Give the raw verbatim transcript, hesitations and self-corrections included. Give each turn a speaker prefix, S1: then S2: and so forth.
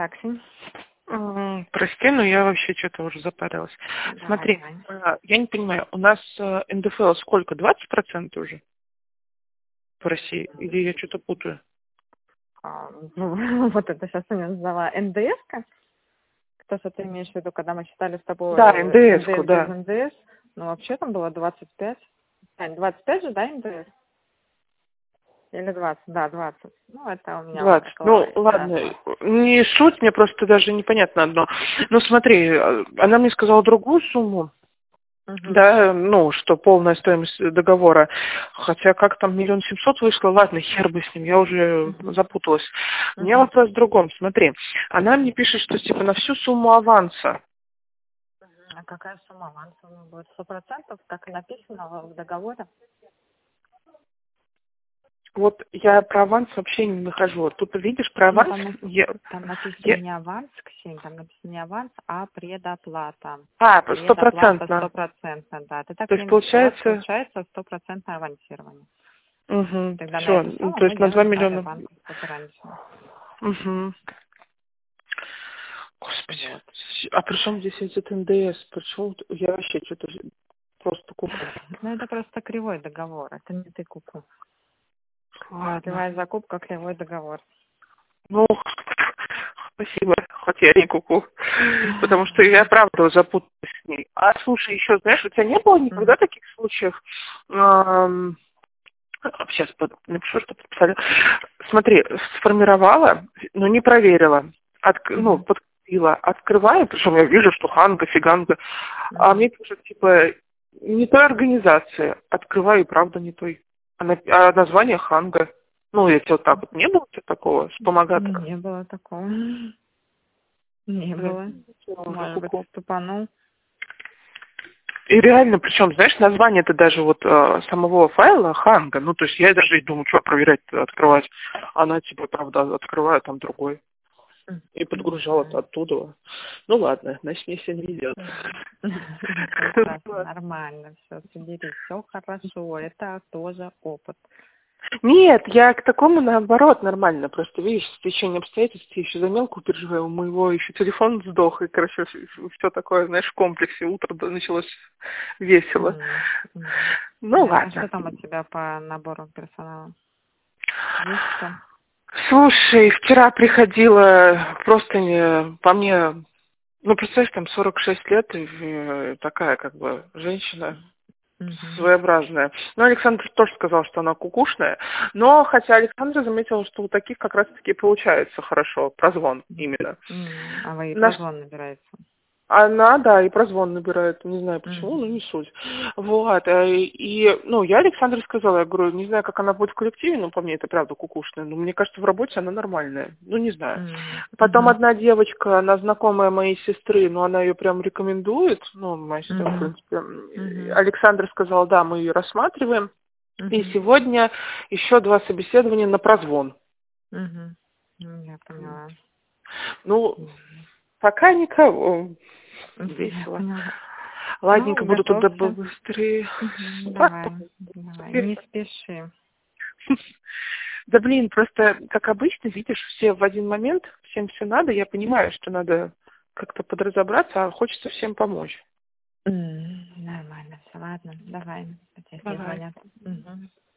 S1: Такси.
S2: М, Прости, но я вообще что-то уже запарилась.
S1: Давай,
S2: Смотри,
S1: давай.
S2: а, я не понимаю, у нас э, эн дэ эф эл сколько, двадцать процентов уже в России? Или я что-то путаю?
S1: А, ну, вот это сейчас у меня назвала эн дэ эс-ка. То, что ты имеешь в виду, когда мы считали с тобой
S2: Да, эн дэ эс-ку,
S1: эн дэ эс без
S2: да.
S1: эн дэ эс, ну, вообще там было двадцать пять. Ань, двадцать пять же, да, эн дэ эс? Или двадцать? Да, двадцать. Ну, это у меня
S2: двадцать.
S1: около,
S2: Ну,
S1: да,
S2: ладно,
S1: двадцать.
S2: не суть, мне просто даже непонятно одно. Ну, смотри, э, она мне сказала другую сумму,
S1: Угу.
S2: да, ну, что полная стоимость договора, хотя как там миллион семьсот вышло, ладно, хер бы с ним, я уже
S1: Угу.
S2: запуталась. У меня
S1: Угу.
S2: вопрос в другом, смотри, она мне пишет, что типа на всю сумму аванса.
S1: А какая сумма аванса у нас будет? Сто процентов, так и написано в договоре?
S2: Вот я про аванс вообще не нахожу. Вот тут видишь про
S1: Ну,
S2: аванс,
S1: там, на-
S2: я,
S1: там написано
S2: я-
S1: не аванс, Ксения, там написано не аванс, а предоплата.
S2: а,
S1: Предоплата
S2: стопроцентно.
S1: стопроцентная, да. Ты так
S2: То есть
S1: примешь, у вас
S2: получается,
S1: получается стопроцентное авансирование.
S2: угу,
S1: Тогда на
S2: все,
S1: эту сумму
S2: то
S1: мы
S2: есть на два
S1: делаем с вами
S2: миллиона.
S1: банковскую гарантию.
S2: Угу. Господи,
S1: Вот.
S2: а при чем здесь этот эн дэ эс? Почему я вообще что-то просто куку?
S1: Ну, это просто кривой договор, это не ты куку.
S2: Ладно.
S1: Кривая закупка, кривой договор.
S2: Ну, спасибо, хоть я не куку, потому что я правда запуталась с ней. А слушай, еще, знаешь, у тебя не было никогда
S1: Мгм.
S2: таких случаев? Ам, Сейчас напишу, что подписали. Смотри, сформировала, но не проверила. Отк- ну,
S1: Мгм.
S2: подкрепила. Открываю, причем я вижу, что ханга, фиганга. А
S1: Мгм.
S2: мне пишут, типа, не той организации. Открываю, и правда не той. А, на- а название ханга. Ну, если вот так вот не было у тебя такого, вспомогательного?
S1: Не было такого. Не
S2: Блин,
S1: было.
S2: всё, уже
S1: Может быть,
S2: ку-ку.
S1: ступанул.
S2: И реально, причем, знаешь, название это даже вот э, самого файла ханга, ну, то есть я даже и думаю, что проверять, открывать. Она, типа, правда, открывает там другой. И подгружала
S1: Мгм.
S2: оттуда. Ну, ладно, значит, мне сегодня везет.
S1: Ничего страшного, нормально, все, соберись, все хорошо, это тоже опыт.
S2: Нет, я к такому наоборот нормально. Просто, видишь, стечение обстоятельств, я еще за мелкую переживаю, у моего еще телефон сдох, и, короче, все такое, знаешь, в комплексе. Утро да, началось весело.
S1: М, м.
S2: Ну,
S1: Понятно. А что
S2: ладно.
S1: там у тебя по набору персонала? Есть кто?
S2: Слушай, вчера приходила просто не, по мне, ну, представляешь, там сорок шесть лет, и, э, такая, как бы, женщина
S1: Мгм.
S2: своеобразная. Но Александр тоже сказал, что она кукушная. Но, хотя Александр заметил, что у таких как раз-таки получается хорошо, прозвон именно.
S1: М, А вы и
S2: Наш
S1: прозвон набирается.
S2: Она, да, и прозвон набирает, не знаю почему, но
S1: Мгм.
S2: не суть. Вот, э, и, ну, я Александре сказала, я говорю, не знаю, как она будет в коллективе, но по мне это правда кукушная, но мне кажется, в работе она нормальная, ну, не знаю.
S1: Мгм.
S2: Потом
S1: Мгм.
S2: одна девочка, она знакомая моей сестры, но она ее прям рекомендует, ну, моя сестра, в
S1: Мгм.
S2: принципе.
S1: Мгм.
S2: Александр сказал, да, мы ее рассматриваем, и
S1: Мгм.
S2: сегодня еще два собеседования на прозвон.
S1: Мгм. М, Я поняла.
S2: Ну,
S1: Мгм.
S2: пока никого.
S1: Я
S2: Весело.
S1: поняла.
S2: Ладненько,
S1: Ну,
S2: буду туда
S1: готовься.
S2: быстрее.
S1: Мгм.
S2: Ладно,
S1: Давай, давай,
S2: теперь
S1: не
S2: так.
S1: спеши.
S2: Да блин, просто, как обычно, видишь, все в один момент, всем все надо. Я понимаю, что надо как-то подразобраться, а хочется всем помочь.
S1: М, Нормально, все, ладно, давай, сейчас мне
S2: Давай.
S1: звонят. Мгм.